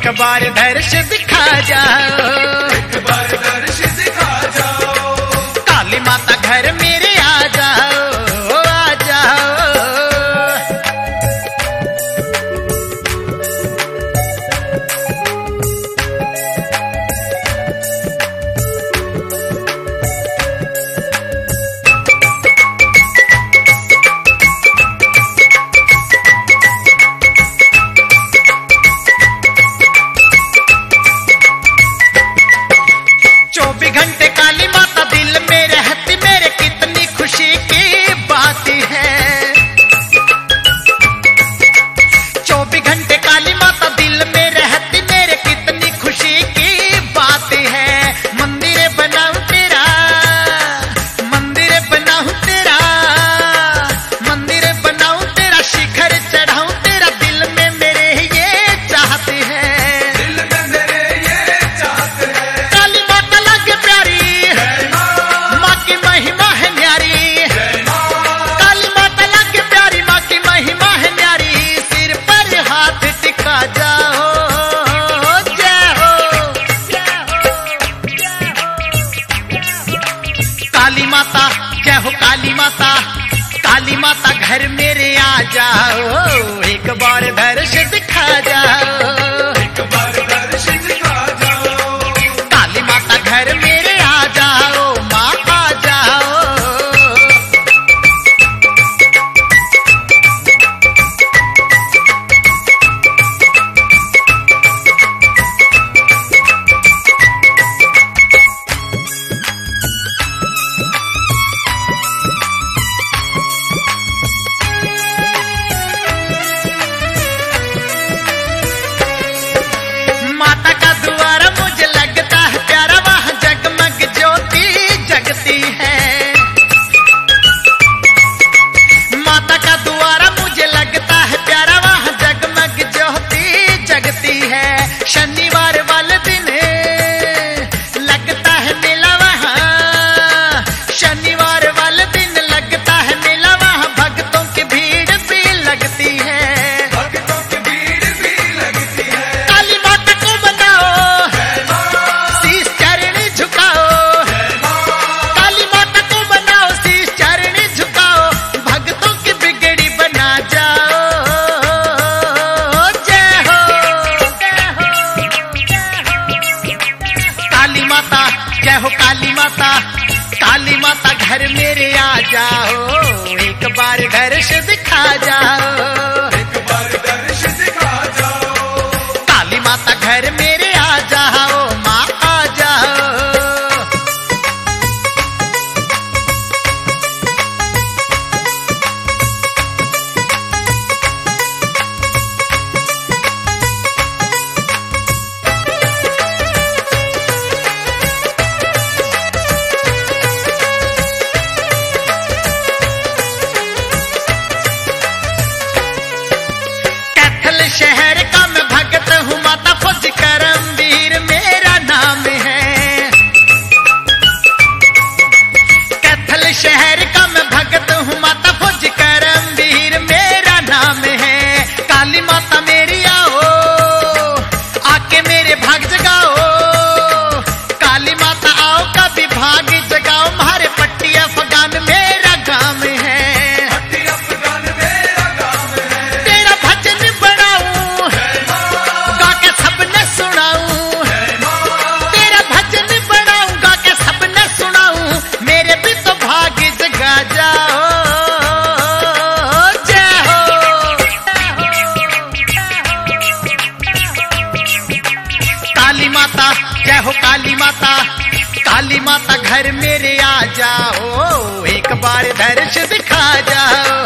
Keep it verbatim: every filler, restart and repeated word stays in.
एक बार दर्श दिखा जाओ, एक बार दर्श दिखा जाओ। काली माता घर मेरे आ जाओ, आ जाओ। चौबीस घंटे काली माता दिल में रहती मेरे, कितनी खुशी की बात है। चौबीस घंटे काली माता दिल में रहती मेरे, कितनी खुशी की बात है। मंदिर बनाऊं तेरा, मंदिर बनाऊं तेरा, मंदिर बनाऊं तेरा, शिखर चढ़ाऊं तेरा, दिल में मेरे ये चाहते हैं, दिल में मेरे ये चाहते हैं। काली माता लगे प्यारी, माँ की महिमा है न्यारी, काली माता लगे प्यारी, माँ की महिमा है न्यारी। सिर पर हाथ टिका जाओ, जय हो, काली माता जय हो, काली माता, काली माता घर मेरे आ जाओ, एक बार दर्श दिखा जाओ, एक बार दर्श दिखा जाओ। काली माता घर मेरे आ जाओ, माँ आ जाओ। माता का द्वारा मुझे लगता है प्यारा, वहाँ जगमग ज्योति जगती है। माता का द्वारा मुझे लगता है प्यारा, वहाँ जगमग ज्योति जगती है। शनिवार वाले दिन लगता है मेला वहाँ, शनिवार वाले दिन लगता है मेला वहाँ, भक्तों की भीड़ भी लगती है। भक्तों की भीड़ भी लगती है। काली माता को बनाओ, शीश चरणी झुकाओ, काली माता को बनाओ, शीश चरणी झुकाओ, भक्तों की बिगड़ी बना जाओ, जय हो, काली माता जय हो, काली माता, काली माता घर मेरे आ जाओ, एक बार दर्श दिखा जाओ, एक बार दर्श दिखा जाओ। काली माता घर मेरे आ जाओ, माँ आ जाओ। कैथल शहर का मैं भगत हूँ, माता फौज करमवीर मेरा नाम है। कैथल शहर का मैं भगत हूँ, माता फौज करमवीर मेरा नाम है। काली माता मेरी आओ, आके मेरे भाग जगाओ, काली माता आओ कभी भाग जगाओ, मारे पट्टी अफगान मेरा गाँव है। पट्टी अफगान मेरा गाँव है। तेरा भजन बनाऊं, गा के सबने सुनाऊं, तेरा भजन बनाऊं, गा के सबने सुनाऊं, मेरे भी तो भाग जगा जाओ, जय हो, काली माता जय हो, काली माता, काली माता घर मेरे आ जाओ, एक बार दर्श दिखा जाओ,